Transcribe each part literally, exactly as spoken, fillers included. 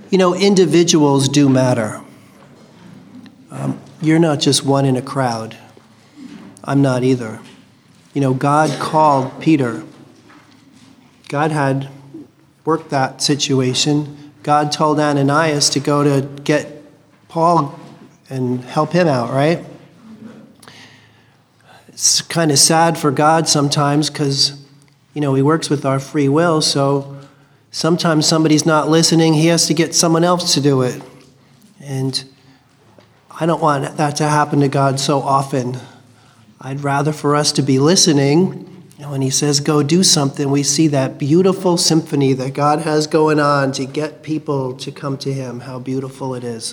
You know, individuals do matter. Um, you're not just one in a crowd. I'm not either. You know, God called Peter. God had worked that situation. God told Ananias to go to get Paul and help him out, right? It's kind of sad for God sometimes because, you know, he works with our free will, so sometimes somebody's not listening. He has to get someone else to do it. And I don't want that to happen to God so often. I'd rather for us to be listening. And when he says, go do something, we see that beautiful symphony that God has going on to get people to come to him. How beautiful it is.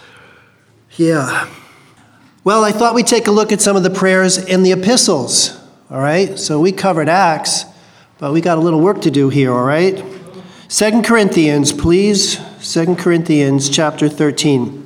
Yeah. Well, I thought we'd take a look at some of the prayers in the epistles. All right? So we covered Acts, but we got a little work to do here, all right? Second Corinthians, please. Second Corinthians chapter thirteen.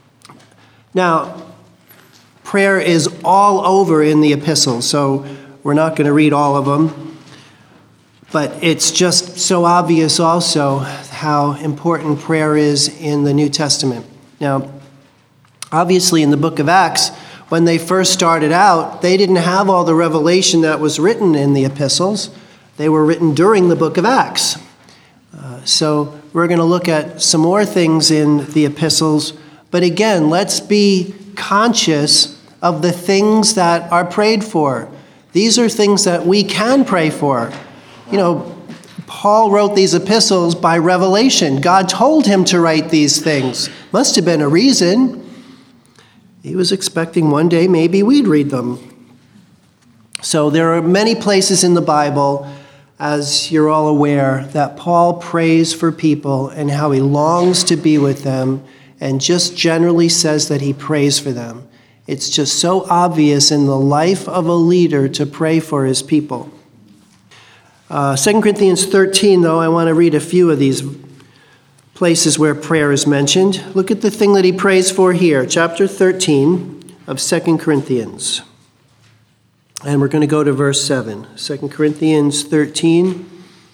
Now, prayer is all over in the epistles, so we're not going to read all of them. But it's just so obvious also how important prayer is in the New Testament. Now, obviously in the book of Acts, when they first started out, they didn't have all the revelation that was written in the epistles. They were written during the book of Acts. Uh, so we're going to look at some more things in the epistles. But again, let's be conscious of the things that are prayed for. These are things that we can pray for. You know, Paul wrote these epistles by revelation. God told him to write these things. Must have been a reason. He was expecting one day maybe we'd read them. So there are many places in the Bible, as you're all aware, that Paul prays for people and how he longs to be with them, and just generally says that he prays for them. It's just so obvious in the life of a leader to pray for his people. Uh, Second Corinthians thirteen, though, I want to read a few of these places where prayer is mentioned. Look at the thing that he prays for here, chapter thirteen of Second Corinthians. And we're going to go to verse seven. Second Corinthians thirteen,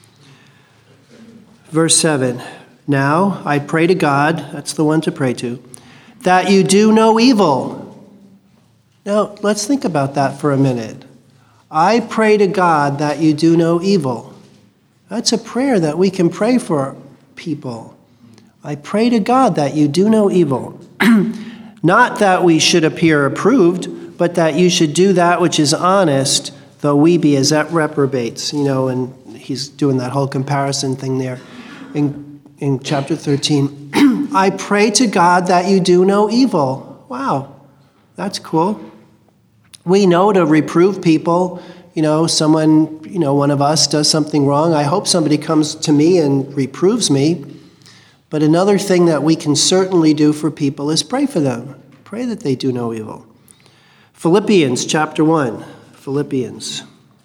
verse seven. Now, I pray to God, that's the one to pray to, that you do no evil. Now, let's think about that for a minute. I pray to God that you do no evil. That's a prayer that we can pray for people. I pray to God that you do no evil. Not that we should appear approved, but that you should do that which is honest, though we be as reprobates. You know, and he's doing that whole comparison thing there in, in chapter thirteen. I pray to God that you do no evil. Wow, that's cool. We know to reprove people. You know, someone, you know, one of us does something wrong. I hope somebody comes to me and reproves me. But another thing that we can certainly do for people is pray for them. Pray that they do no evil. Philippians chapter one. Philippians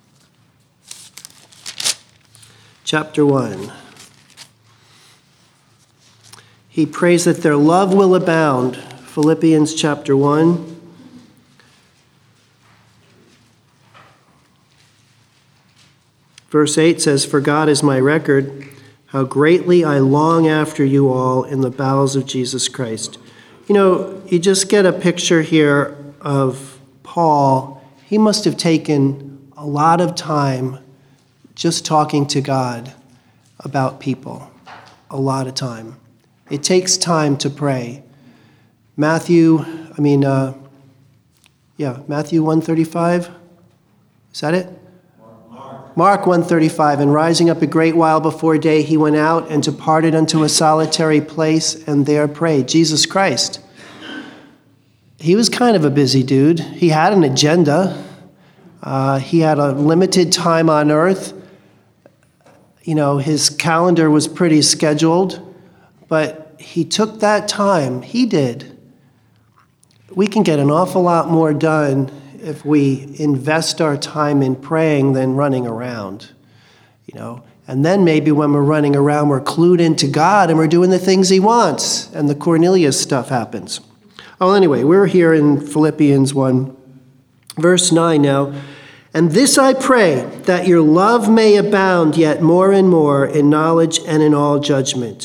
chapter one. He prays that their love will abound. Philippians chapter one. Verse eight says, "For God is my record, how greatly I long after you all in the bowels of Jesus Christ." You know, you just get a picture here of Paul. He must have taken a lot of time just talking to God about people. A lot of time. It takes time to pray. Matthew, I mean, uh, yeah, Matthew one thirty-five. Is that it? Mark one thirty-five, "And rising up a great while before day, he went out and departed unto a solitary place, and there prayed." Jesus Christ. He was kind of a busy dude. He had an agenda. Uh, he had a limited time on earth. You know, his calendar was pretty scheduled, but he took that time. He did. We can get an awful lot more done if we invest our time in praying than running around, you know. And then maybe when we're running around, we're clued into God and we're doing the things he wants, and the Cornelius stuff happens. Oh, anyway, we're here in Philippians one, verse nine now. "And this I pray, that your love may abound yet more and more in knowledge and in all judgment,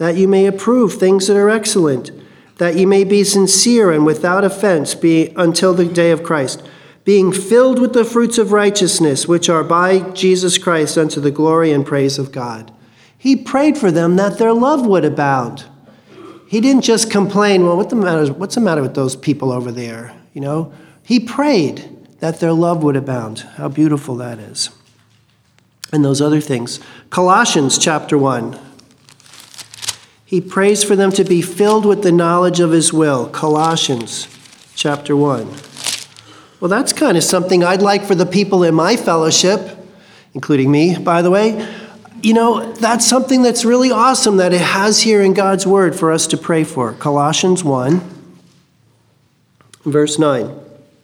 that you may approve things that are excellent, that you may be sincere and without offense be until the day of Christ, being filled with the fruits of righteousness, which are by Jesus Christ unto the glory and praise of God. He prayed for them that their love would abound. He didn't just complain, well, what the matter, what's the matter with those people over there? You know, he prayed that their love would abound. How beautiful that is. And those other things. Colossians chapter one. He prays for them to be filled with the knowledge of his will. Colossians chapter one. Well, that's kind of something I'd like for the people in my fellowship, including me, by the way. You know, that's something that's really awesome that it has here in God's word for us to pray for. Colossians one, verse nine.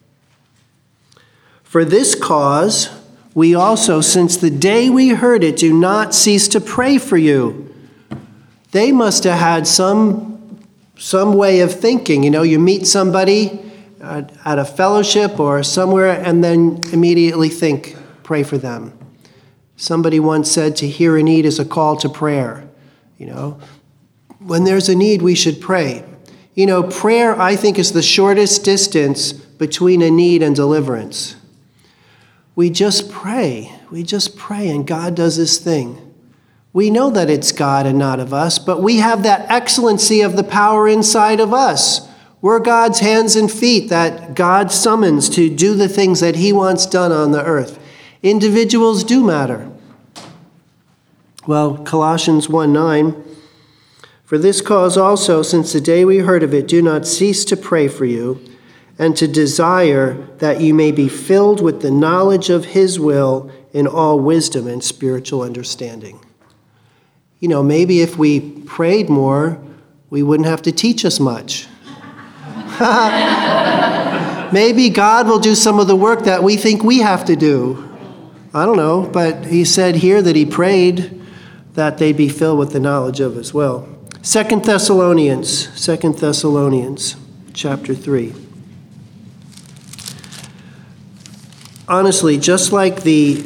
For this cause, we also, since the day we heard it, do not cease to pray for you. They must have had some, some way of thinking. You know, you meet somebody at, at a fellowship or somewhere and then immediately think, pray for them. Somebody once said to hear a need is a call to prayer. You know, when there's a need, we should pray. You know, prayer, I think, is the shortest distance between a need and deliverance. We just pray. We just pray, and God does his thing. We know that it's God and not of us, but we have that excellency of the power inside of us. We're God's hands and feet that God summons to do the things that he wants done on the earth. Individuals do matter. Well, Colossians one nine, for this cause also, since the day we heard of it, do not cease to pray for you, and to desire that you may be filled with the knowledge of his will in all wisdom and spiritual understanding. You know, maybe if we prayed more, we wouldn't have to teach as much. Maybe God will do some of the work that we think we have to do. I don't know, but he said here that he prayed that they be filled with the knowledge of his will. Second Thessalonians, Second Thessalonians, chapter three. Honestly, just like the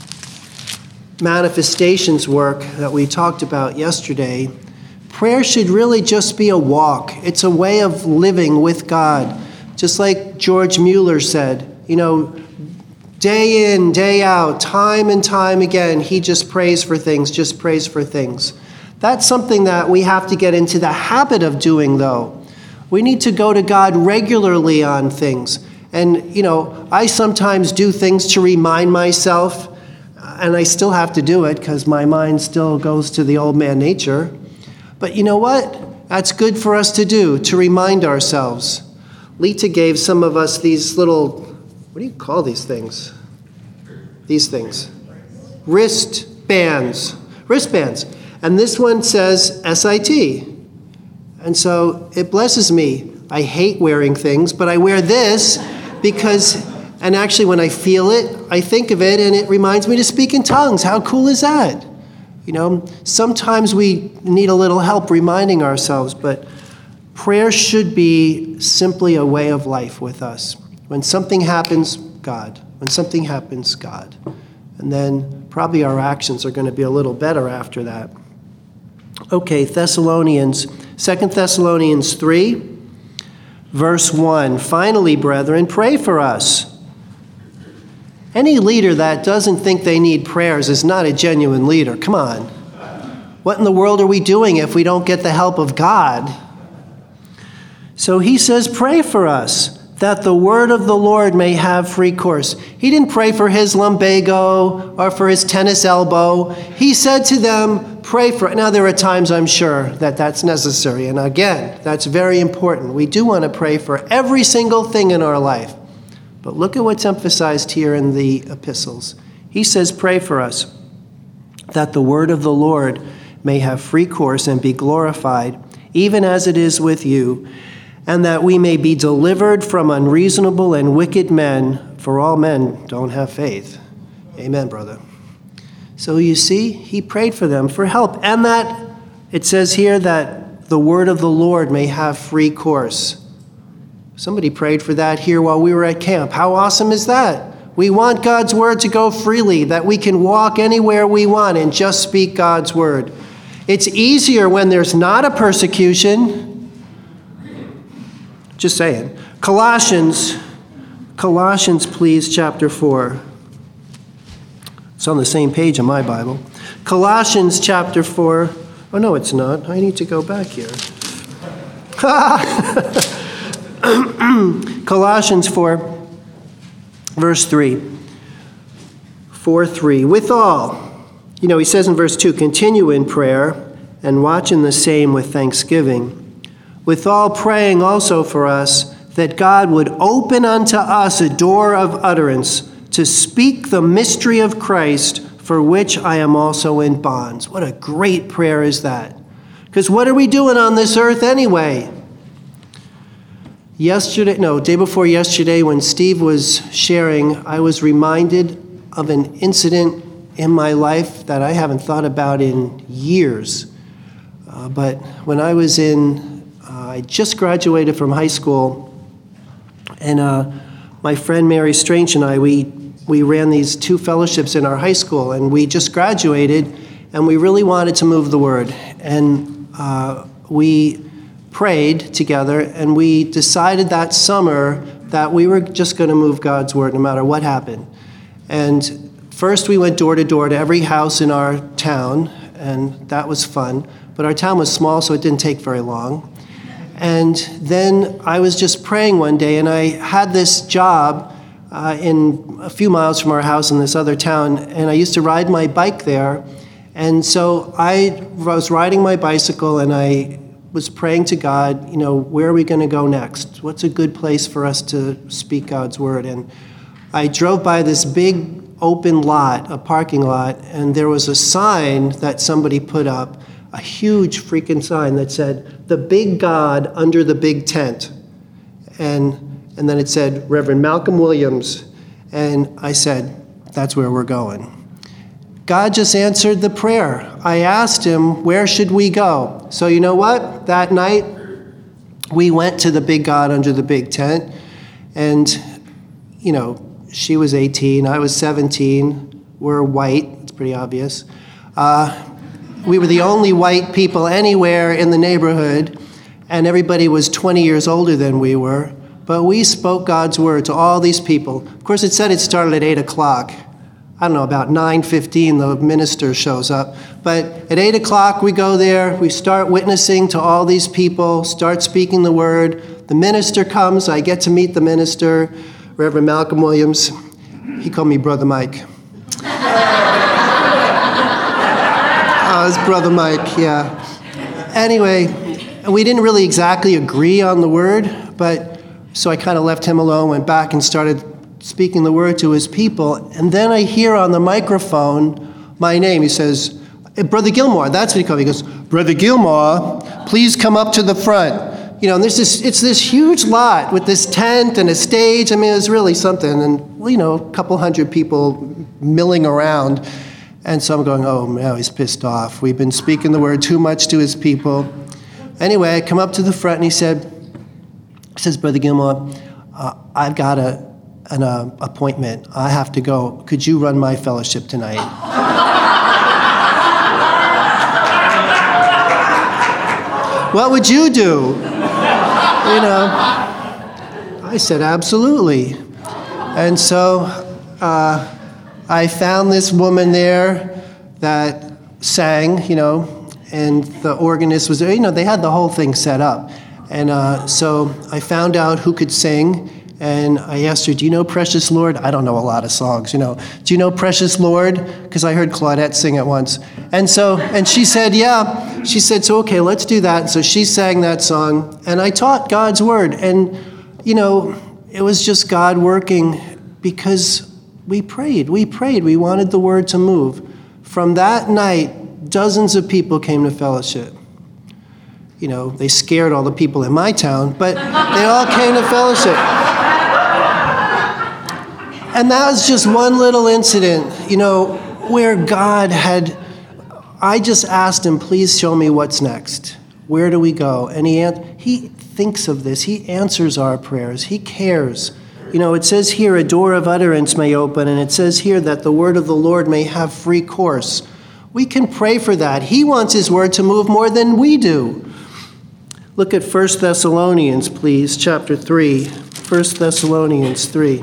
manifestations work that we talked about yesterday, prayer should really just be a walk. It's a way of living with God. Just like George Mueller said, you know, day in, day out, time and time again, he just prays for things, just prays for things. That's something that we have to get into the habit of doing, though. We need to go to God regularly on things. And, you know, I sometimes do things to remind myself, and I still have to do it because my mind still goes to the old man nature. But you know what? That's good for us to do, to remind ourselves. Lita gave some of us these little, what do you call these things? These things. Wristbands. Wristbands. And this one says S I T. And so it blesses me. I hate wearing things, but I wear this because, and actually when I feel it, I think of it and it reminds me to speak in tongues. How cool is that? You know, sometimes we need a little help reminding ourselves, but prayer should be simply a way of life with us. When something happens, God. When something happens, God. And then probably our actions are going to be a little better after that. Okay, Thessalonians, Second Thessalonians three. Verse one, finally, brethren, pray for us. Any leader that doesn't think they need prayers is not a genuine leader. Come on. What in the world are we doing if we don't get the help of God? So he says, pray for us, that the word of the Lord may have free course. He didn't pray for his lumbago or for his tennis elbow. He said to them, pray for it. Now, there are times, I'm sure, that that's necessary. And again, that's very important. We do want to pray for every single thing in our life. But look at what's emphasized here in the epistles. He says, pray for us, that the word of the Lord may have free course and be glorified, even as it is with you, and that we may be delivered from unreasonable and wicked men, for all men don't have faith. Amen, brother. So you see, he prayed for them for help. And that, it says here that the word of the Lord may have free course. Somebody prayed for that here while we were at camp. How awesome is that? We want God's word to go freely, that we can walk anywhere we want and just speak God's word. It's easier when there's not a persecution. Just saying. Colossians, Colossians, please, chapter four. It's on the same page in my Bible. Colossians chapter four. Oh, no, it's not. I need to go back here. Colossians four, verse three. four three. Withal, you know, he says in verse two, continue in prayer and watch in the same with thanksgiving. Withal praying also for us that God would open unto us a door of utterance to speak the mystery of Christ, for which I am also in bonds. What a great prayer is that. Because what are we doing on this earth anyway? Yesterday, no, day before yesterday, when Steve was sharing, I was reminded of an incident in my life that I haven't thought about in years. Uh, but when I was in, uh, I just graduated from high school, and uh, my friend Mary Strange and I, we we ran these two fellowships in our high school, and we just graduated, and we really wanted to move the word. And uh, we prayed together, and we decided that summer that we were just going to move God's word no matter what happened. And first we went door to door to every house in our town, and that was fun. But our town was small, so it didn't take very long. And then I was just praying one day, and I had this job uh, in a few miles from our house in this other town, and I used to ride my bike there. And so I was riding my bicycle, and I was praying to God, you know, where are we going to go next? What's a good place for us to speak God's word? And I drove by this big open lot, a parking lot, and there was a sign that somebody put up, a huge freaking sign that said, "The Big God Under the Big Tent." And and then it said, Reverend Malcolm Williams. And I said, that's where we're going. God just answered the prayer. I asked him, where should we go? So you know what? That night, we went to the Big God Under the Big Tent. And, you know, she was eighteen, I was seventeen. We're white, it's pretty obvious. Uh, we were the only white people anywhere in the neighborhood, and everybody was twenty years older than we were. But we spoke God's word to all these people. Of course, it said it started at eight o'clock. I don't know, about nine fifteen, the minister shows up. But at eight o'clock, we go there, we start witnessing to all these people, start speaking the word. The minister comes, I get to meet the minister, Reverend Malcolm Williams. He called me Brother Mike. Oh, it's Brother Mike, yeah. Anyway, we didn't really exactly agree on the word, but so I kind of left him alone, went back and started speaking the word to his people. And then I hear on the microphone my name. He says, hey, Brother Gilmore, that's what he called me. He goes, Brother Gilmore, please come up to the front. You know, and there's this, it's this huge lot with this tent and a stage. I mean, it's really something. And, well, you know, a couple hundred people milling around. And so I'm going, oh, now he's pissed off. We've been speaking the word too much to his people. Anyway, I come up to the front, and he said, he says, Brother Gilmore, uh, I've got a, an uh, appointment. I have to go. Could you run my fellowship tonight? What would you do? You know, I said, absolutely. And so uh, I found this woman there that sang, you know, and the organist was there. You know, they had the whole thing set up. And uh, so I found out who could sing, and I asked her, do you know Precious Lord? I don't know a lot of songs, you know. Do you know Precious Lord? Because I heard Claudette sing it once. And so, and she said, yeah. She said, so okay, let's do that. And so she sang that song, and I taught God's word. And, you know, it was just God working because we prayed. We prayed. We wanted the word to move. From that night, dozens of people came to fellowship. You know, they scared all the people in my town, but they all came to fellowship. And that was just one little incident, you know, where God had, I just asked him, please show me what's next. Where do we go? And he he thinks of this. He answers our prayers. He cares. You know, it says here, a door of utterance may open, and it says here that the word of the Lord may have free course. We can pray for that. He wants his word to move more than we do. Look at First Thessalonians, please, chapter three. First Thessalonians three.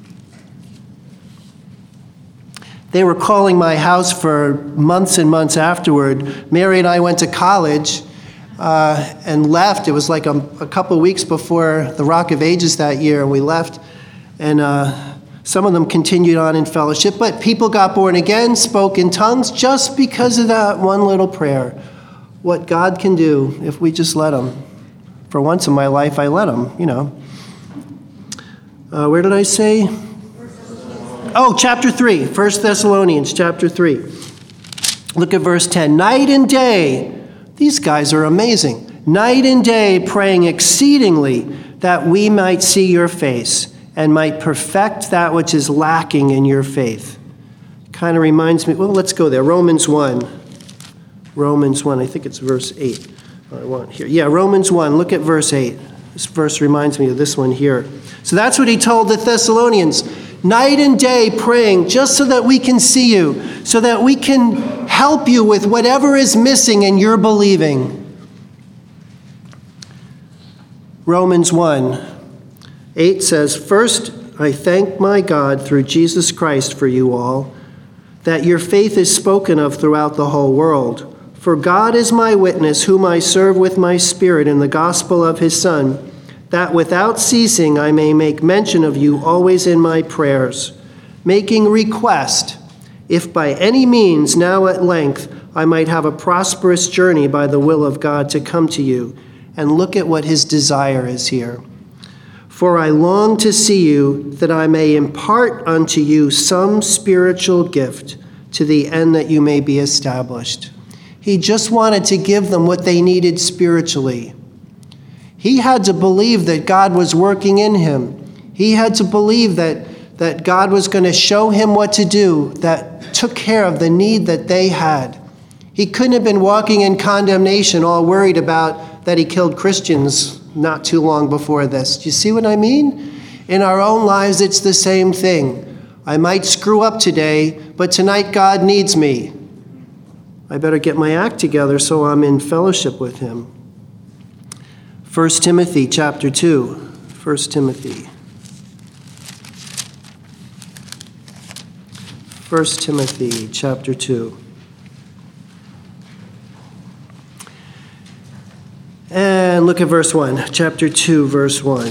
They were calling my house for months and months afterward. Mary and I went to college uh, and left. It was like a, a couple of weeks before the Rock of Ages that year, and we left. And uh, some of them continued on in fellowship, but people got born again, spoke in tongues, just because of that one little prayer. What God can do if we just let him. For once in my life, I let him, you know. Uh, where did I say? Oh, chapter three, First Thessalonians chapter three. Look at verse ten. Night and day, these guys are amazing. Night and day praying exceedingly that we might see your face and might perfect that which is lacking in your faith. Kind of reminds me, well, let's go there. Romans one. Romans one, I think it's verse eight. I want here. Yeah, Romans one, look at verse eight. This verse reminds me of this one here. So that's what he told the Thessalonians. Night and day praying just so that we can see you, so that we can help you with whatever is missing in your believing. Romans one, eight says, First, I thank my God through Jesus Christ for you all, that your faith is spoken of throughout the whole world. For God is my witness, whom I serve with my spirit in the gospel of his Son, that without ceasing I may make mention of you always in my prayers, making request, if by any means now at length I might have a prosperous journey by the will of God to come to you. And look at what his desire is here. For I long to see you, that I may impart unto you some spiritual gift, to the end that you may be established. He just wanted to give them what they needed spiritually. He had to believe that God was working in him. He had to believe that, that God was going to show him what to do that took care of the need that they had. He couldn't have been walking in condemnation, all worried about that he killed Christians not too long before this. Do you see what I mean? In our own lives, it's the same thing. I might screw up today, but tonight God needs me. I better get my act together so I'm in fellowship with him. First Timothy chapter two. First Timothy. First Timothy chapter two. And look at verse one. Chapter two, verse one.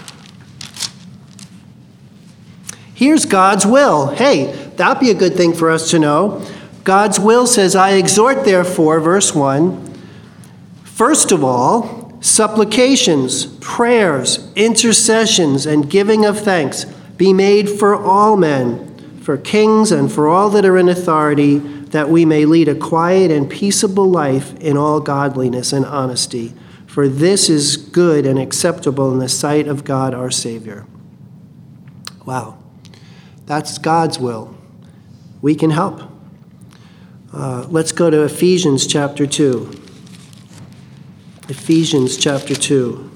Here's God's will. Hey, that'd be a good thing for us to know. God's will says, I exhort therefore, verse one, first of all, supplications, prayers, intercessions, and giving of thanks be made for all men, for kings and for all that are in authority, that we may lead a quiet and peaceable life in all godliness and honesty. For this is good and acceptable in the sight of God our Savior. Wow. That's God's will. We can help. Uh, let's go to Ephesians chapter two. Ephesians chapter two.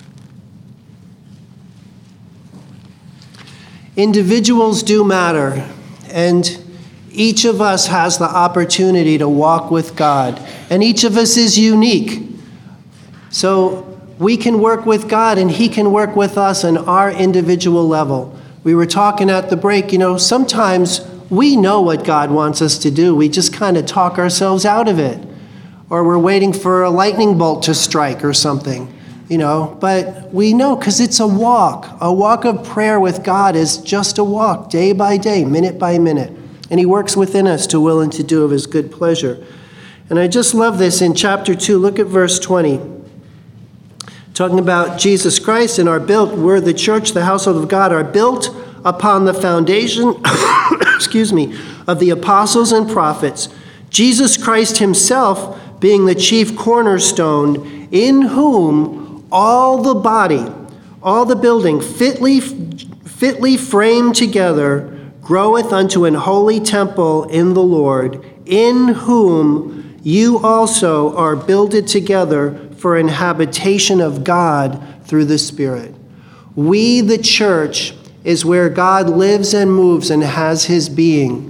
Individuals do matter, and each of us has the opportunity to walk with God, and each of us is unique. So we can work with God, and he can work with us on our individual level. We were talking at the break, you know, sometimes we know what God wants us to do. We just kind of talk ourselves out of it. Or we're waiting for a lightning bolt to strike or something, you know. But we know because it's a walk. A walk of prayer with God is just a walk, day by day, minute by minute. And he works within us to will and to do of his good pleasure. And I just love this in chapter two. Look at verse twenty. Talking about Jesus Christ and are built, we're the church, the household of God, are built upon the foundation, excuse me, of the apostles and prophets, Jesus Christ himself being the chief cornerstone, in whom all the body, all the building, fitly, fitly framed together, groweth unto an holy temple in the Lord, in whom you also are builded together for an habitation of God through the Spirit. We, the church, is where God lives and moves and has his being.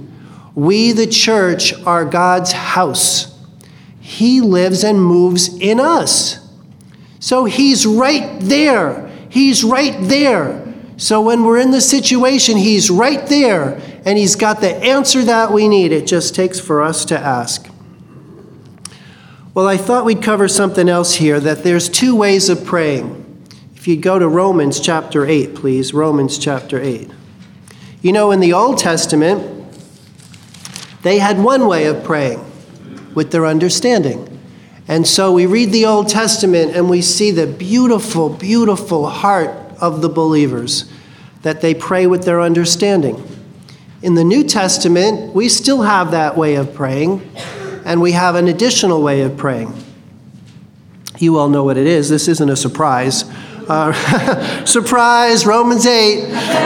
We, the church, are God's house. He lives and moves in us. So he's right there. He's right there. So when we're in the situation, he's right there, and he's got the answer that we need. It just takes for us to ask. Well, I thought we'd cover something else here, that there's two ways of praying. If you go to Romans chapter eight, please, Romans chapter eight. You know, in the Old Testament, they had one way of praying with their understanding. And so we read the Old Testament and we see the beautiful, beautiful heart of the believers, that they pray with their understanding. In the New Testament, we still have that way of praying, and we have an additional way of praying. You all know what it is. This isn't a surprise. Uh, surprise, Romans eight.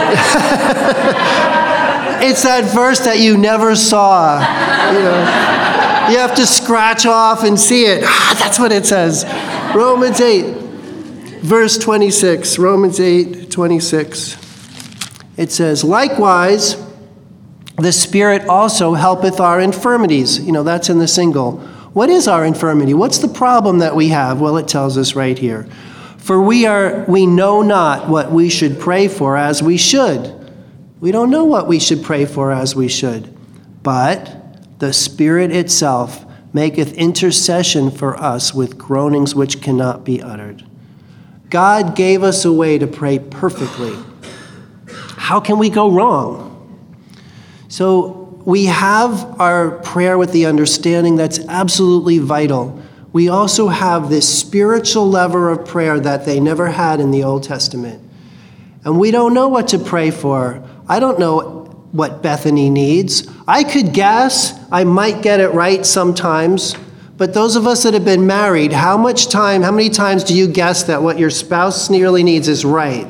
It's that verse that you never saw. You know, you have to scratch off and see it. Ah, that's what it says. Romans eight, verse twenty-six. Romans eight, twenty-six. It says, likewise, the Spirit also helpeth our infirmities. You know, that's in the single. What is our infirmity? What's the problem that we have? Well, it tells us right here. For we are, we know not what we should pray for as we should. We don't know what we should pray for as we should. But the Spirit itself maketh intercession for us with groanings which cannot be uttered. God gave us a way to pray perfectly. How can we go wrong? So we have our prayer with the understanding that's absolutely vital. We also have this spiritual lever of prayer that they never had in the Old Testament. And we don't know what to pray for. I don't know what Bethany needs. I could guess. I might get it right sometimes. But those of us that have been married, how much time, how many times do you guess that what your spouse nearly needs is right?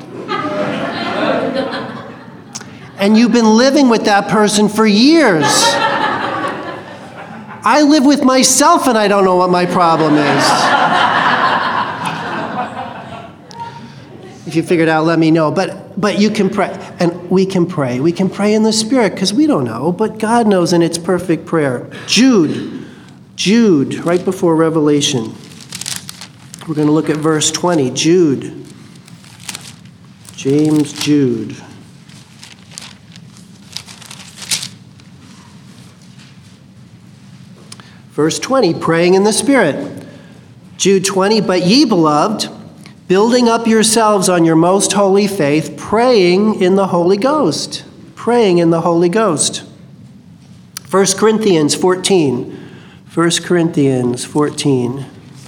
And you've been living with that person for years. I live with myself and I don't know what my problem is. If you figured out, let me know. But but you can pray, and we can pray. We can pray in the Spirit because we don't know, but God knows, and it's perfect prayer. Jude, Jude, right before Revelation. We're going to look at verse twenty. Jude, James, Jude. Verse twenty, praying in the Spirit. Jude twenty, but ye, beloved, building up yourselves on your most holy faith, praying in the Holy Ghost. Praying in the Holy Ghost. First Corinthians fourteen. First Corinthians fourteen.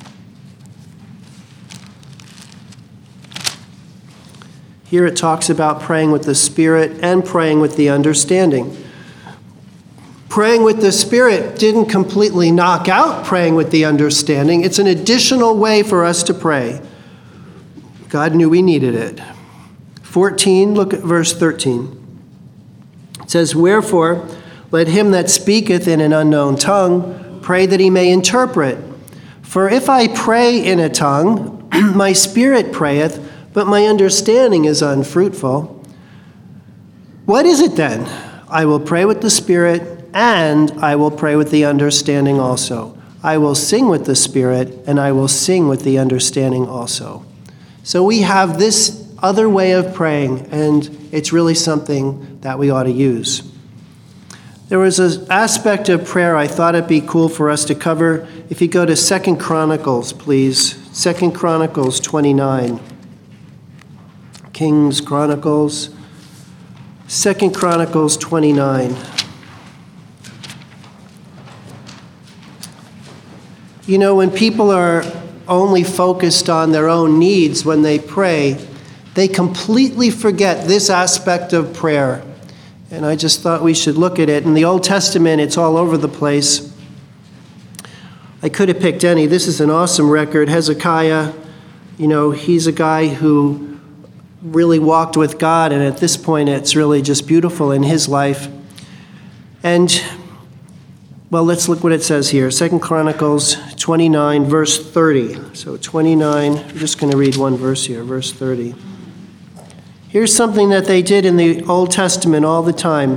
Here it talks about praying with the Spirit and praying with the understanding. Praying with the Spirit didn't completely knock out praying with the understanding. It's an additional way for us to pray. God knew we needed it. fourteen, look at verse thirteen. It says, wherefore, let him that speaketh in an unknown tongue pray that he may interpret. For if I pray in a tongue, my spirit prayeth, but my understanding is unfruitful. What is it then? I will pray with the Spirit, and I will pray with the understanding also. I will sing with the Spirit, and I will sing with the understanding also. So we have this other way of praying, and it's really something that we ought to use. There was an aspect of prayer I thought it'd be cool for us to cover. If you go to Second Chronicles, please. Second Chronicles twenty-nine. Kings Chronicles. Second Chronicles twenty-nine. You know, when people are only focused on their own needs when they pray, they completely forget this aspect of prayer. And I just thought we should look at it. In the Old Testament, it's all over the place. I could have picked any. This is an awesome record. Hezekiah, you know, he's a guy who really walked with God, and at this point, it's really just beautiful in his life. And well, let's look what it says here. Second Chronicles twenty-nine, verse thirty. So twenty-nine, I'm just going to read one verse here, verse thirty. Here's something that they did in the Old Testament all the time.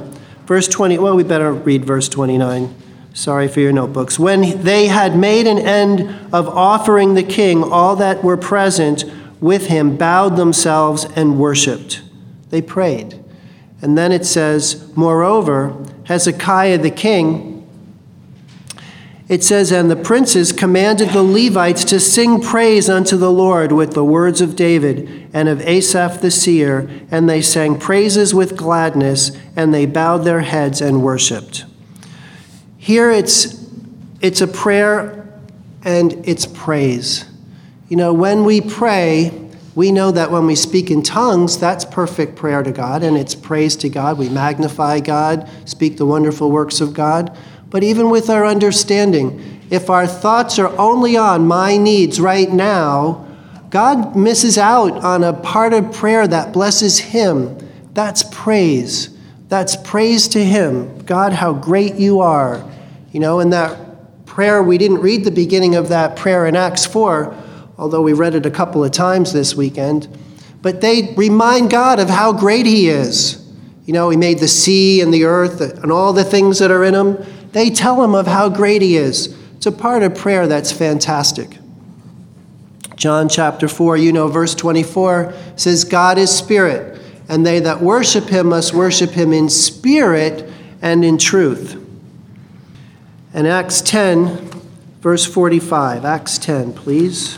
Verse twenty, well, we better read verse twenty-nine. Sorry for your notebooks. When they had made an end of offering the king, all that were present with him bowed themselves and worshipped. They prayed. And then it says, moreover, Hezekiah the king, it says, and the princes commanded the Levites to sing praise unto the Lord with the words of David and of Asaph the seer, and they sang praises with gladness, and they bowed their heads and worshipped. Here it's it's a prayer and it's praise. You know, when we pray, we know that when we speak in tongues, that's perfect prayer to God, and it's praise to God. We magnify God, speak the wonderful works of God. But even with our understanding, if our thoughts are only on my needs right now, God misses out on a part of prayer that blesses him. That's praise. That's praise to him. God, how great you are. You know, in that prayer, we didn't read the beginning of that prayer in Acts four, although we read it a couple of times this weekend. But they remind God of how great he is. You know, he made the sea and the earth and all the things that are in them. They tell him of how great he is. It's a part of prayer that's fantastic. John chapter four, you know, verse twenty-four says, God is spirit, and they that worship him must worship him in spirit and in truth. And Acts ten, verse forty-five. Acts ten, please.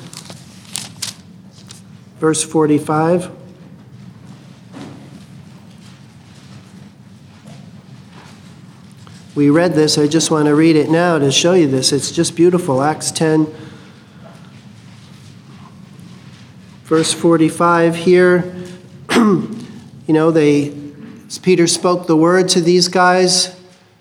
Verse forty-five. We read this. I just want to read it now to show you this. It's just beautiful. Acts ten, verse forty-five here. You know, they Peter spoke the word to these guys.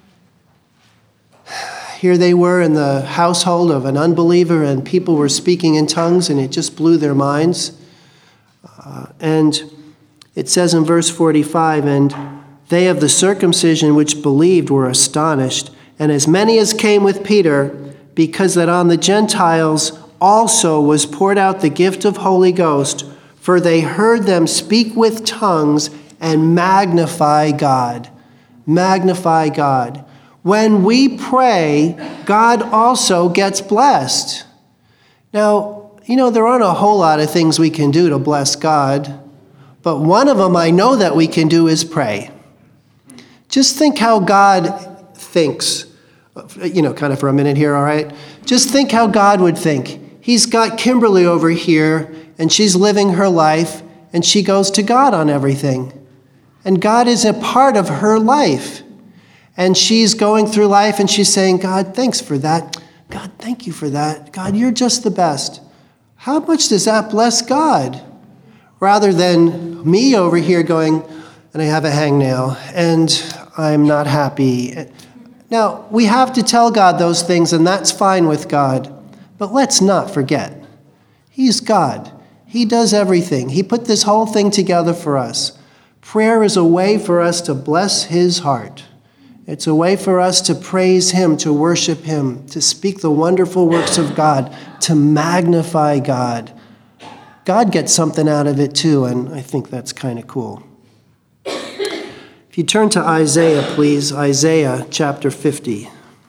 Here they were in the household of an unbeliever, and people were speaking in tongues, and it just blew their minds. Uh, and it says in verse forty-five, and they of the circumcision which believed were astonished, and as many as came with Peter, because that on the Gentiles also was poured out the gift of Holy Ghost, for they heard them speak with tongues and magnify God. Magnify God. When we pray, God also gets blessed. Now, you know, there aren't a whole lot of things we can do to bless God, but one of them I know that we can do is pray. Just think how God thinks, you know, kind of for a minute here, all right? Just think how God would think. He's got Kimberly over here, and she's living her life, and she goes to God on everything. And God is a part of her life. And she's going through life, and she's saying, God, thanks for that. God, thank you for that. God, you're just the best. How much does that bless God? Rather than me over here going, and I have a hangnail, and I'm not happy. Now, we have to tell God those things, and that's fine with God. But let's not forget, he's God. He does everything. He put this whole thing together for us. Prayer is a way for us to bless his heart. It's a way for us to praise him, to worship him, to speak the wonderful works of God, to magnify God. God gets something out of it too, and I think that's kind of cool. If you turn to Isaiah, please, Isaiah chapter fifty.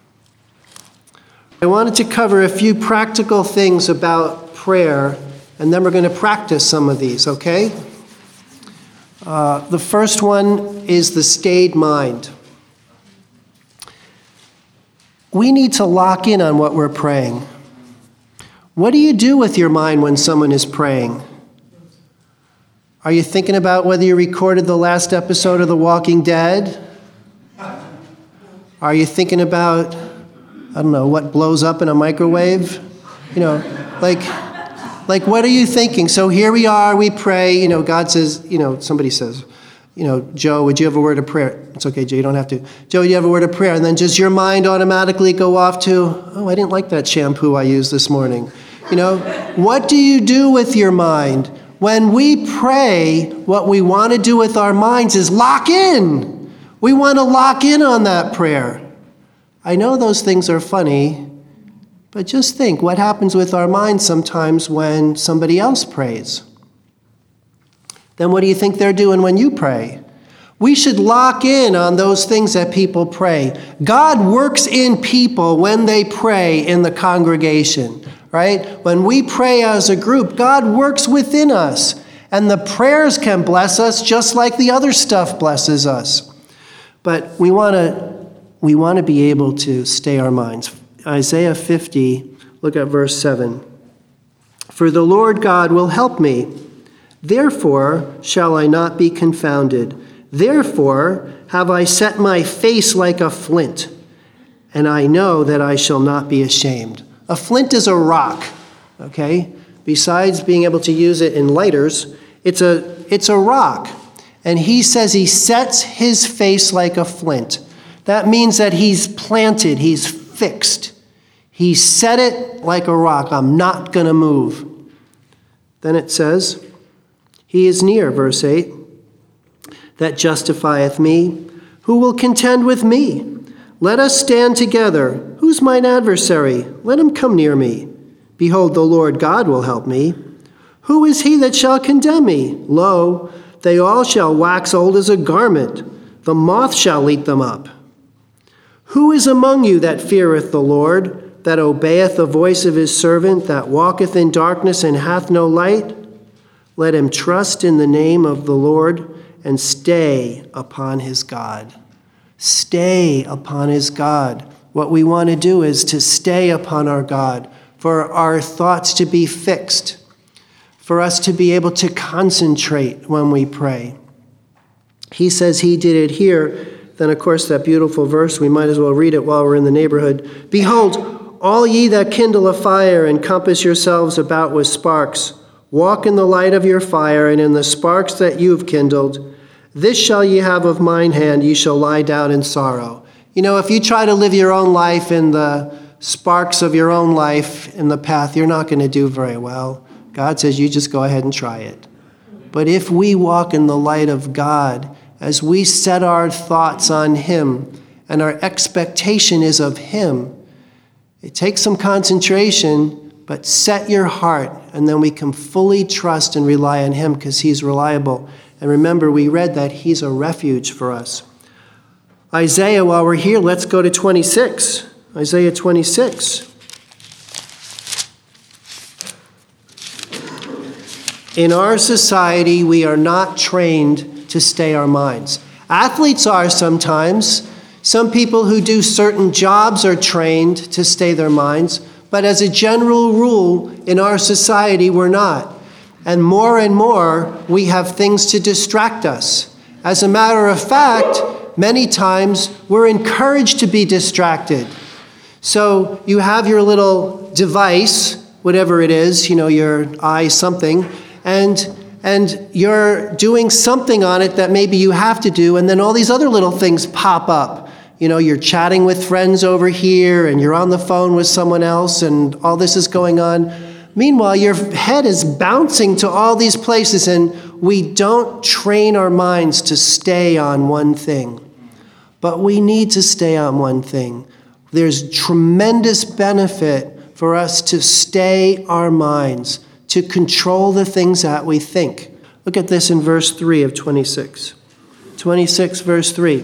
I wanted to cover a few practical things about prayer, and then we're going to practice some of these, okay? Uh, the first one is the stayed mind. We need to lock in on what we're praying. What do you do with your mind when someone is praying? Are you thinking about whether you recorded the last episode of The Walking Dead? Are you thinking about, I don't know, what blows up in a microwave? You know, like, like what are you thinking? So here we are, we pray, you know, God says, you know, somebody says, you know, Joe, would you have a word of prayer? It's okay, Joe, you don't have to. Joe, you have a word of prayer. And then does your mind automatically go off to, oh, I didn't like that shampoo I used this morning. You know, what do you do with your mind? When we pray, what we want to do with our minds is lock in. We want to lock in on that prayer. I know those things are funny, but just think what happens with our minds sometimes when somebody else prays. Then what do you think they're doing when you pray? We should lock in on those things that people pray. God works in people when they pray in the congregation, right? When we pray as a group, God works within us. And the prayers can bless us just like the other stuff blesses us. But we want to we want to be able to stay our minds. Isaiah fifty, look at verse seven. For the Lord God will help me. Therefore shall I not be confounded. Therefore have I set my face like a flint, and I know that I shall not be ashamed. A flint is a rock, okay? Besides being able to use it in lighters, it's a, it's a rock. And he says he sets his face like a flint. That means that he's planted, he's fixed. He set it like a rock. I'm not going to move. Then it says, he is near, verse eight, that justifieth me. Who will contend with me? Let us stand together. Who's mine adversary? Let him come near me. Behold, the Lord God will help me. Who is he that shall condemn me? Lo, they all shall wax old as a garment. The moth shall eat them up. Who is among you that feareth the Lord, that obeyeth the voice of his servant, that walketh in darkness and hath no light? Let him trust in the name of the Lord and stay upon his God. Stay upon his God. What we want to do is to stay upon our God, for our thoughts to be fixed, for us to be able to concentrate when we pray. He says he did it here. Then, of course, that beautiful verse, we might as well read it while we're in the neighborhood. Behold, all ye that kindle a fire and compass yourselves about with sparks, walk in the light of your fire and in the sparks that you've kindled. This shall ye have of mine hand, ye shall lie down in sorrow. You know, if you try to live your own life in the sparks of your own life in the path, you're not going to do very well. God says you just go ahead and try it. But if we walk in the light of God, as we set our thoughts on him and our expectation is of him, it takes some concentration, but set your heart, and then we can fully trust and rely on him because he's reliable. And remember, we read that he's a refuge for us. Isaiah, while we're here, let's go to twenty-six. Isaiah twenty-six. In our society, we are not trained to stay our minds. Athletes are sometimes. Some people who do certain jobs are trained to stay their minds. But as a general rule, in our society, we're not. And more and more, we have things to distract us. As a matter of fact, many times, we're encouraged to be distracted. So you have your little device, whatever it is, you know, your eye something, and and you're doing something on it that maybe you have to do, and then all these other little things pop up. You know, you're chatting with friends over here, and you're on the phone with someone else, and all this is going on. Meanwhile, your head is bouncing to all these places, and we don't train our minds to stay on one thing. But we need to stay on one thing. There's tremendous benefit for us to stay our minds, to control the things that we think. Look at this in verse three of twenty-six. twenty-six, verse three.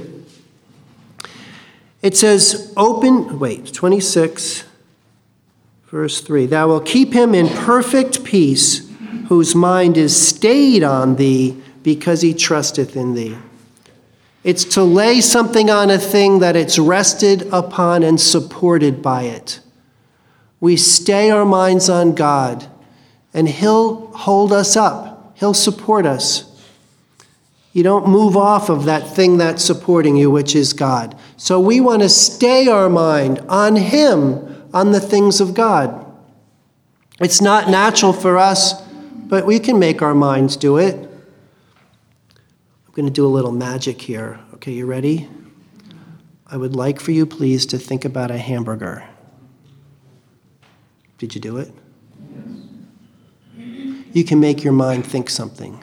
It says, open, wait, twenty-six, verse three. Thou wilt keep him in perfect peace, whose mind is stayed on thee, because he trusteth in thee. It's to lay something on a thing that it's rested upon and supported by it. We stay our minds on God, and he'll hold us up. He'll support us. You don't move off of that thing that's supporting you, which is God. So we want to stay our mind on him, on the things of God. It's not natural for us, but we can make our minds do it. I'm going to do a little magic here. Okay, you ready? I would like for you, please, to think about a hamburger. Did you do it? You can make your mind think something.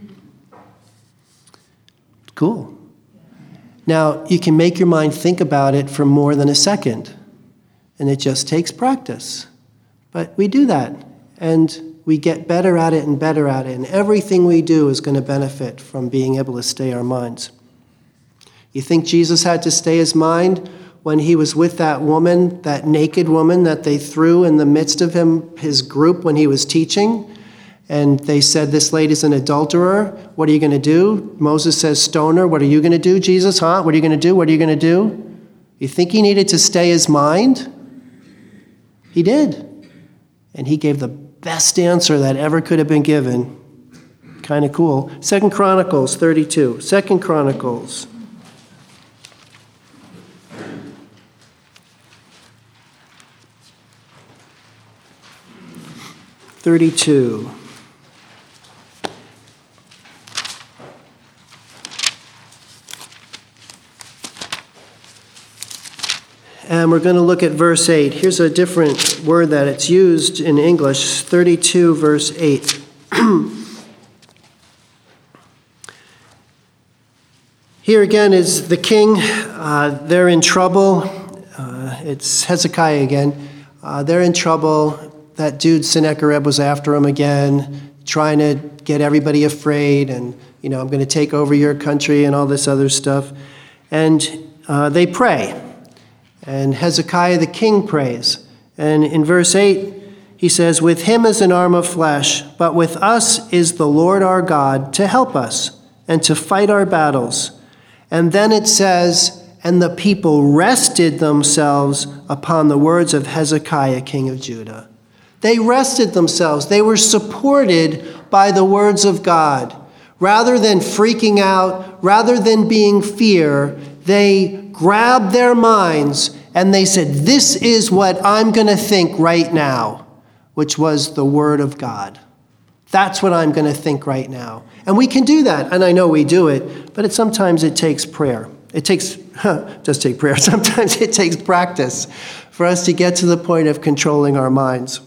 Cool. Now, you can make your mind think about it for more than a second, and it just takes practice. But we do that, and we get better at it and better at it, and everything we do is going to benefit from being able to stay our minds. You think Jesus had to stay his mind when he was with that woman, that naked woman that they threw in the midst of him, his group, when he was teaching? And they said, this lady's an adulterer. What are you going to do? Moses says, stone her. What are you going to do, Jesus? Huh? What are you going to do? What are you going to do? You think he needed to stay his mind? He did. And he gave the best answer that ever could have been given. Kind of cool. Second Chronicles thirty-two. Second Chronicles. thirty-two. And we're going to look at verse eight. Here's a different word that it's used in English, thirty-two, verse eight. Here again is the king. Uh, they're in trouble. Uh, it's Hezekiah again. Uh, they're in trouble. That dude Sennacherib was after him again, trying to get everybody afraid, and, you know, I'm going to take over your country and all this other stuff. And uh, they pray. And Hezekiah the king prays. And in verse eight, he says, with him is an arm of flesh, but with us is the Lord our God to help us and to fight our battles. And then it says, and the people rested themselves upon the words of Hezekiah, king of Judah. They rested themselves. They were supported by the words of God. Rather than freaking out, rather than being fear, they grabbed their minds and they said, this is what I'm going to think right now, which was the word of God. That's what I'm going to think right now. And we can do that. And I know we do it, but it, sometimes it takes prayer. It takes, huh, just take prayer. Sometimes it takes practice for us to get to the point of controlling our minds.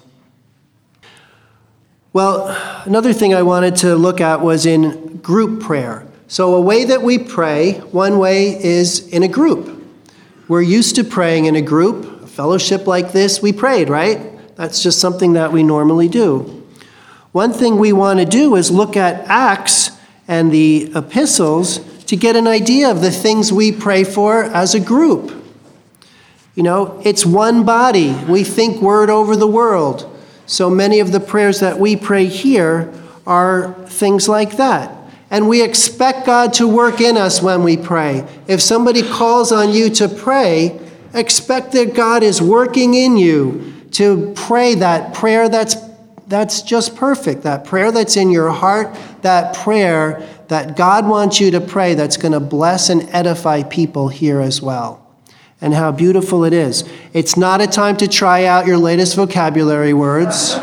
Well, another thing I wanted to look at was in group prayer. So a way that we pray, one way is in a group. We're used to praying in a group. A fellowship like this, we prayed, right? That's just something that we normally do. One thing we want to do is look at Acts and the epistles to get an idea of the things we pray for as a group. You know, it's one body. We think word over the world. So many of the prayers that we pray here are things like that. And we expect God to work in us when we pray. If somebody calls on you to pray, expect that God is working in you to pray that prayer that's that's just perfect, that prayer that's in your heart, that prayer that God wants you to pray that's going to bless and edify people here as well. And how beautiful it is. It's not a time to try out your latest vocabulary words.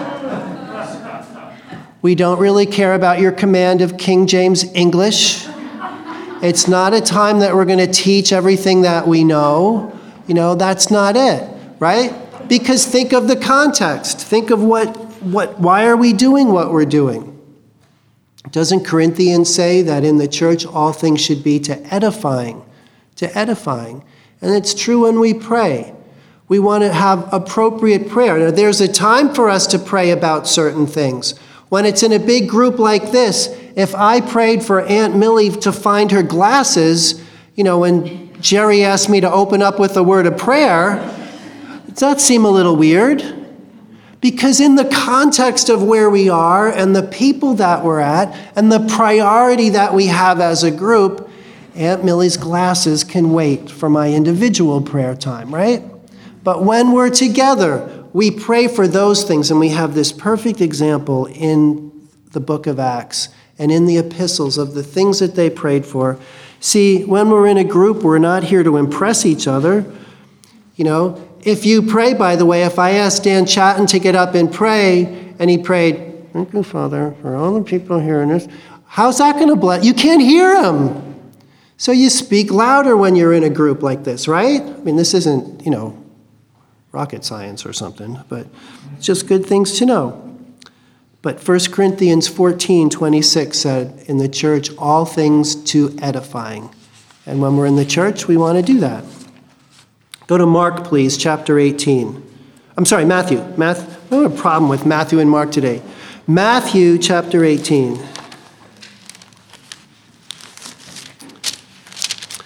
We don't really care about your command of King James English. It's not a time that we're going to teach everything that we know. You know, that's not it, right? Because think of the context. Think of what, what, why are we doing what we're doing? Doesn't Corinthians say that in the church all things should be to edifying, to edifying? And it's true when we pray. We want to have appropriate prayer. Now, there's a time for us to pray about certain things. When it's in a big group like this, if I prayed for Aunt Millie to find her glasses, you know, when Jerry asked me to open up with a word of prayer, does that seem a little weird? Because in the context of where we are and the people that we're at and the priority that we have as a group, Aunt Millie's glasses can wait for my individual prayer time, right? But when we're together, we pray for those things, and we have this perfect example in the book of Acts and in the epistles of the things that they prayed for. See, when we're in a group, we're not here to impress each other. You know, if you pray, by the way, if I asked Dan Chatton to get up and pray, and he prayed, thank you, Father, for all the people hearing this, how's that going to bless? You can't hear him. So you speak louder when you're in a group like this, right? I mean, this isn't, you know, rocket science or something, but it's just good things to know. But First Corinthians fourteen twenty-six said, in the church, all things to edifying. And when we're in the church, we want to do that. Go to Mark, please, chapter eighteen. I'm sorry, Matthew. Matthew. I have a problem with Matthew and Mark today. Matthew, chapter eighteen.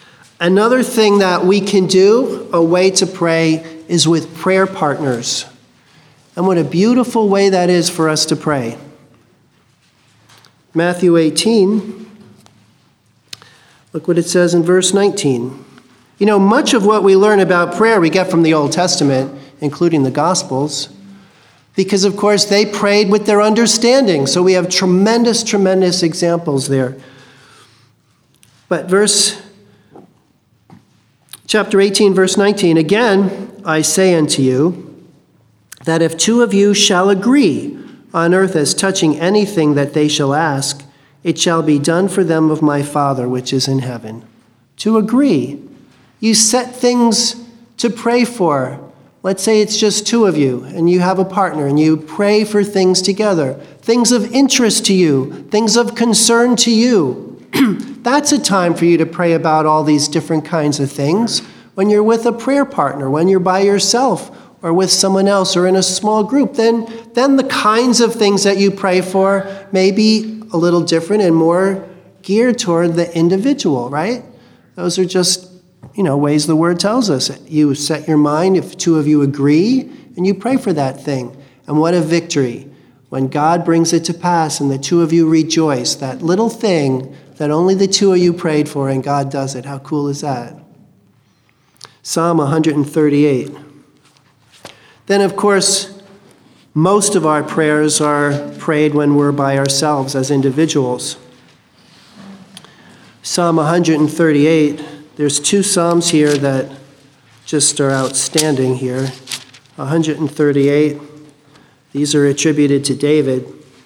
Another thing that we can do, a way to pray, is with prayer partners. And what a beautiful way that is for us to pray. Matthew eighteen, look what it says in verse nineteen. You know, much of what we learn about prayer we get from the Old Testament, including the Gospels, because, of course, they prayed with their understanding. So we have tremendous, tremendous examples there. But verse, chapter eighteen, verse nineteen, again, I say unto you, that if two of you shall agree on earth as touching anything that they shall ask, it shall be done for them of my Father which is in heaven. To agree. You set things to pray for. Let's say it's just two of you, and you have a partner, and you pray for things together. Things of interest to you, things of concern to you. That's a time for you to pray about all these different kinds of things. When you're with a prayer partner, when you're by yourself, or with someone else, or in a small group, then, then the kinds of things that you pray for may be a little different and more geared toward the individual, right? Those are just, you know, ways the Word tells us. You set your mind, if two of you agree, and you pray for that thing. And what a victory when God brings it to pass and the two of you rejoice. That little thing that only the two of you prayed for, and God does it. How cool is that? Psalm one thirty-eight. Then, of course, most of our prayers are prayed when we're by ourselves as individuals. Psalm one thirty-eight, there's two psalms here that just are outstanding here. one thirty-eight, these are attributed to David.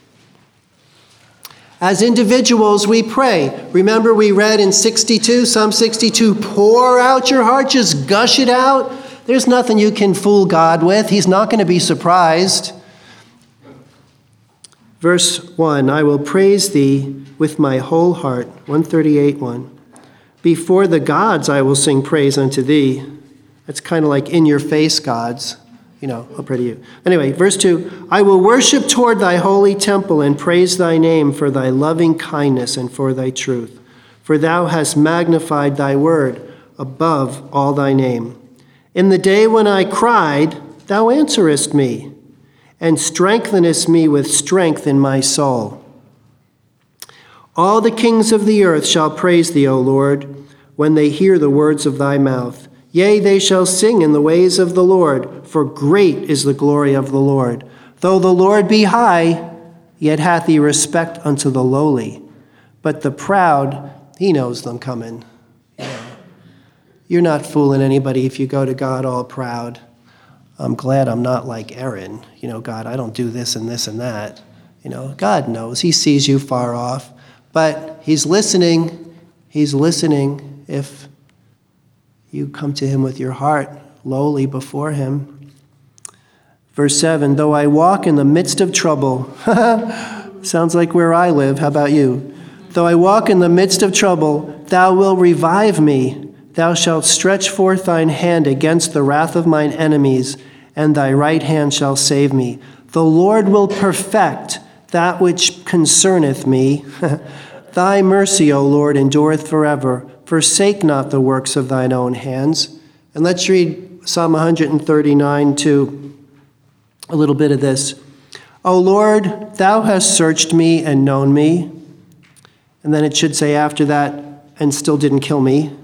As individuals, we pray. Remember we read in sixty-two, Psalm sixty-two, pour out your heart, just gush it out. There's nothing you can fool God with. He's not going to be surprised. Verse one, I will praise thee with my whole heart. one thirty-eight, one. Before the gods I will sing praise unto thee. That's kind of like in your face gods. You know, how pretty you. Anyway, verse two, I will worship toward thy holy temple and praise thy name for thy loving kindness and for thy truth. For thou hast magnified thy word above all thy name. In the day when I cried, thou answerest me, and strengthenest me with strength in my soul. All the kings of the earth shall praise thee, O Lord, when they hear the words of thy mouth. Yea, they shall sing in the ways of the Lord, for great is the glory of the Lord. Though the Lord be high, yet hath he respect unto the lowly. But the proud, he knows them coming. You're not fooling anybody if you go to God all proud. I'm glad I'm not like Aaron. You know, God, I don't do this and this and that. You know, God knows. He sees you far off. But he's listening. He's listening if you come to him with your heart lowly before him. Verse seven, though I walk in the midst of trouble. Sounds like where I live. How about you? Though I walk in the midst of trouble, thou wilt revive me. Thou shalt stretch forth thine hand against the wrath of mine enemies, and thy right hand shall save me. The Lord will perfect that which concerneth me. Thy mercy, O Lord, endureth forever. Forsake not the works of thine own hands. And let's read Psalm one thirty-nine too. A little bit of this. O Lord, thou hast searched me and known me. And then it should say after that, and still didn't kill me.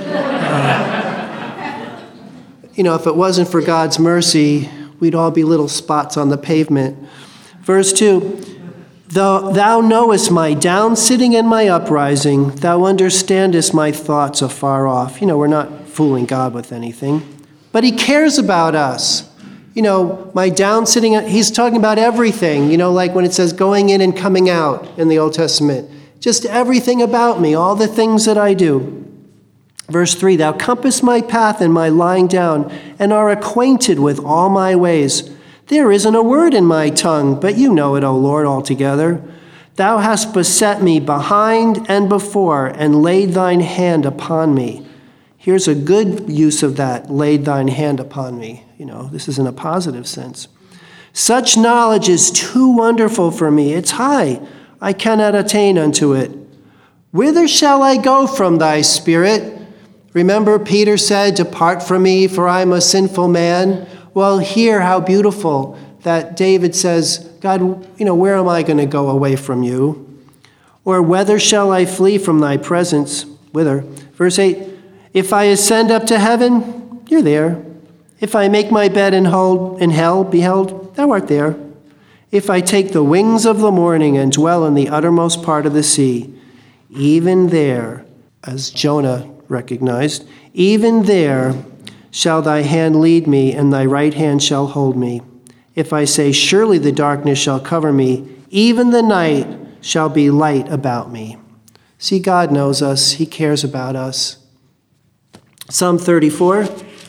Uh, you know, if it wasn't for God's mercy, we'd all be little spots on the pavement. Verse two, thou, thou knowest my down sitting and my uprising. Thou understandest my thoughts afar off. You know, we're not fooling God with anything. But he cares about us. You know, my down sitting, he's talking about everything. You know, like when it says going in and coming out in the Old Testament. Just everything about me, all the things that I do. Verse three, thou compass my path and my lying down, and are acquainted with all my ways. There isn't a word in my tongue, but you know it, O Lord, altogether. Thou hast beset me behind and before, and laid thine hand upon me. Here's a good use of that, laid thine hand upon me. You know, this is in a positive sense. Such knowledge is too wonderful for me. It's high. I cannot attain unto it. Whither shall I go from thy spirit? Remember, Peter said, "Depart from me, for I am a sinful man." Well, hear how beautiful that David says, God, you know, where am I going to go away from you? Or whither shall I flee from thy presence? Whither? Verse eight, if I ascend up to heaven, you're there. If I make my bed in hell, behold, thou art there. If I take the wings of the morning and dwell in the uttermost part of the sea, even there, as Jonah recognized, even there shall thy hand lead me, and thy right hand shall hold me. If I say, surely the darkness shall cover me, even the night shall be light about me. See, God knows us. He cares about us. Psalm thirty-four.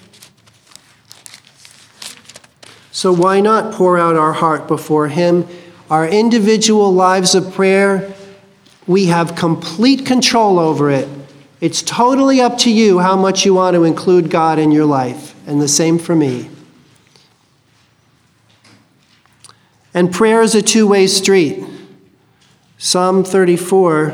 So why not pour out our heart before him? Our individual lives of prayer, we have complete control over it. It's totally up to you how much you want to include God in your life, and the same for me. And prayer is a two-way street. Psalm thirty-four,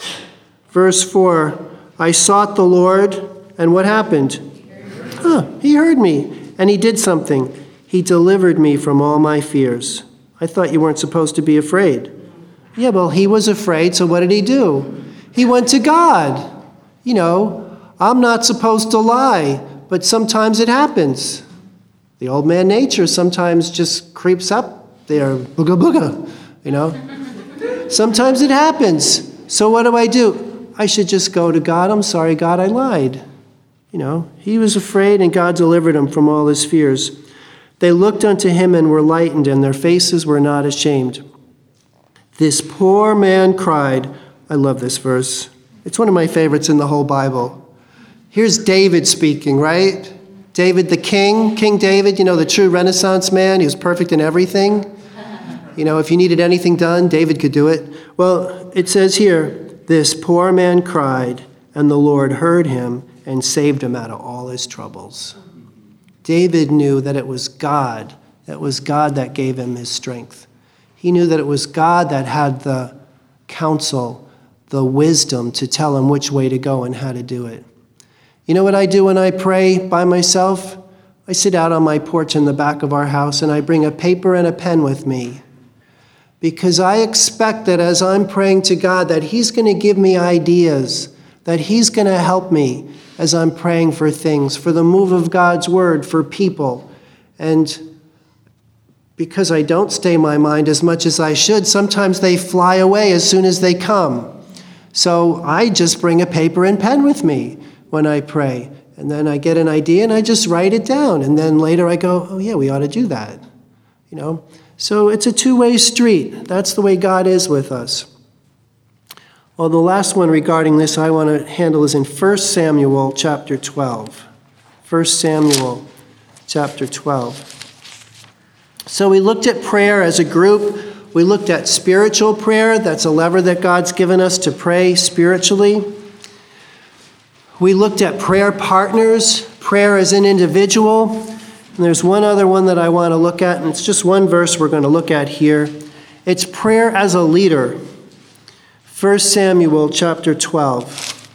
verse four, I sought the Lord, and what happened? Huh, he heard me, and he did something. He delivered me from all my fears. I thought you weren't supposed to be afraid. Yeah, well, he was afraid, so what did he do? He went to God. You know, I'm not supposed to lie, but sometimes it happens. The old man nature sometimes just creeps up there, booga booga, you know. Sometimes it happens. So what do I do? I should just go to God. I'm sorry, God, I lied. You know, he was afraid, and God delivered him from all his fears. They looked unto him and were lightened, and their faces were not ashamed. This poor man cried. I love this verse. It's one of my favorites in the whole Bible. Here's David speaking, right? David the king, King David, you know, the true Renaissance man. He was perfect in everything. You know, if you needed anything done, David could do it. Well, it says here, this poor man cried, and the Lord heard him and saved him out of all his troubles. David knew that it was God, that was God that gave him his strength. He knew that it was God that had the counsel, the wisdom to tell him which way to go and how to do it. You know what I do when I pray by myself? I sit out on my porch in the back of our house and I bring a paper and a pen with me. Because I expect that as I'm praying to God that he's going to give me ideas, that he's going to help me as I'm praying for things, for the move of God's word, for people. And because I don't stay my mind as much as I should, sometimes they fly away as soon as they come. So I just bring a paper and pen with me when I pray. And then I get an idea and I just write it down. And then later I go, oh yeah, we ought to do that. You know? So it's a two-way street. That's the way God is with us. Well, the last one regarding this I want to handle is in First Samuel chapter twelve. First Samuel chapter twelve. So we looked at prayer as a group. We looked at spiritual prayer. That's a lever that God's given us to pray spiritually. We looked at prayer partners, prayer as an individual. And there's one other one that I want to look at, and it's just one verse we're going to look at here. It's prayer as a leader. First Samuel chapter twelve.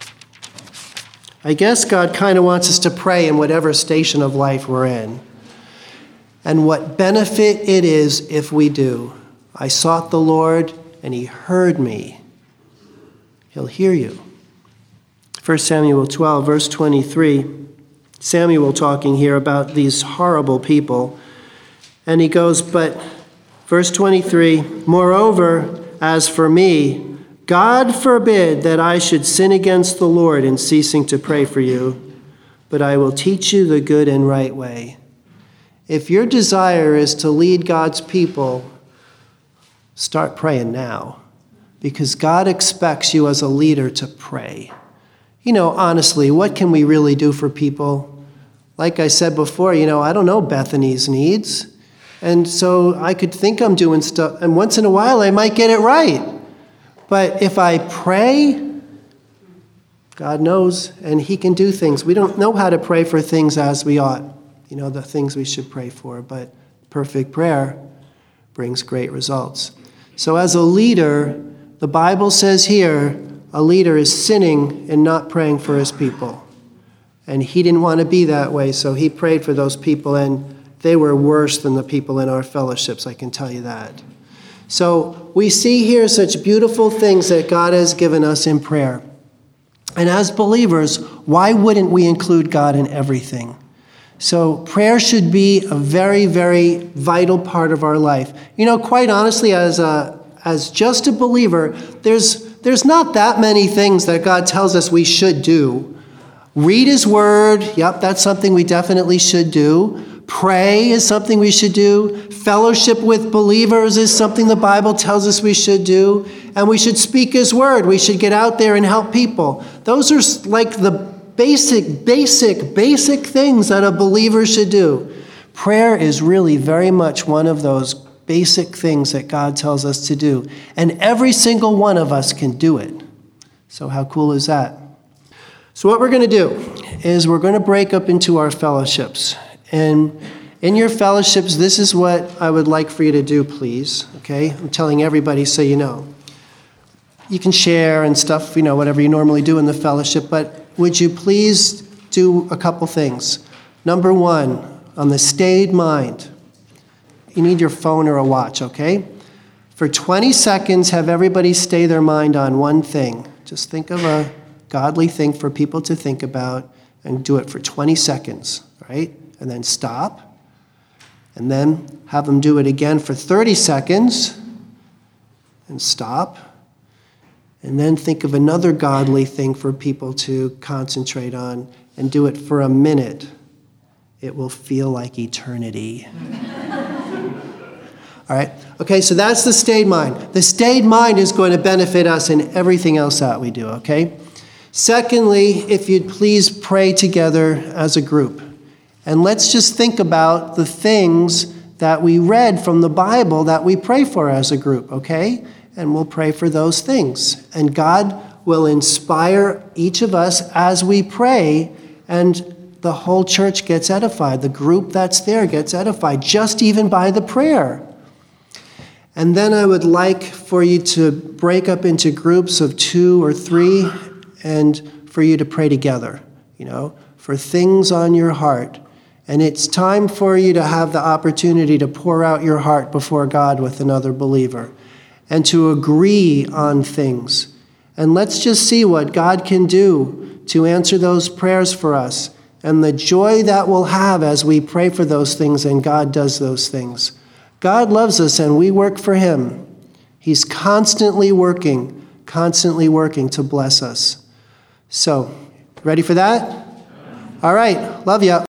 I guess God kind of wants us to pray in whatever station of life we're in. And what benefit it is if we do. I sought the Lord, and he heard me. He'll hear you. First Samuel twelve, verse twenty-three. Samuel talking here about these horrible people. And he goes, but, verse twenty-three, moreover, as for me, God forbid that I should sin against the Lord in ceasing to pray for you, but I will teach you the good and right way. If your desire is to lead God's people, start praying now, because God expects you as a leader to pray. You know, honestly, what can we really do for people? Like I said before, you know, I don't know Bethany's needs, and so I could think I'm doing stuff, and once in a while I might get it right. But if I pray, God knows, and he can do things. We don't know how to pray for things as we ought, you know, the things we should pray for, but perfect prayer brings great results. So as a leader, the Bible says here, a leader is sinning and not praying for his people. And he didn't want to be that way, so he prayed for those people, and they were worse than the people in our fellowships, I can tell you that. So we see here such beautiful things that God has given us in prayer. And as believers, why wouldn't we include God in everything? So prayer should be a very, very vital part of our life. You know, quite honestly, as a, as just a believer, there's there's not that many things that God tells us we should do. Read his word, yep, that's something we definitely should do. Pray is something we should do. Fellowship with believers is something the Bible tells us we should do. And we should speak his word. We should get out there and help people. Those are like the basic, basic, basic things that a believer should do. Prayer is really very much one of those basic things that God tells us to do. And every single one of us can do it. So how cool is that? So what we're going to do is we're going to break up into our fellowships. And in your fellowships, this is what I would like for you to do, please. Okay? I'm telling everybody so you know. You can share and stuff, you know, whatever you normally do in the fellowship, but would you please do a couple things? Number one, on the stayed mind, you need your phone or a watch, okay? For twenty seconds, have everybody stay their mind on one thing. Just think of a godly thing for people to think about and do it for twenty seconds, right? And then stop. And then have them do it again for thirty seconds and stop. And then think of another godly thing for people to concentrate on and do it for a minute. It will feel like eternity. All right? Okay, so that's the stayed mind. The stayed mind is going to benefit us in everything else that we do, okay? Secondly, if you'd please pray together as a group. And let's just think about the things that we read from the Bible that we pray for as a group, okay? And we'll pray for those things. And God will inspire each of us as we pray, and the whole church gets edified. The group that's there gets edified, just even by the prayer. And then I would like for you to break up into groups of two or three and for you to pray together, you know, for things on your heart. And it's time for you to have the opportunity to pour out your heart before God with another believer and to agree on things. And let's just see what God can do to answer those prayers for us and the joy that we'll have as we pray for those things and God does those things. God loves us and we work for him. He's constantly working, constantly working to bless us. So, ready for that? All right, love ya.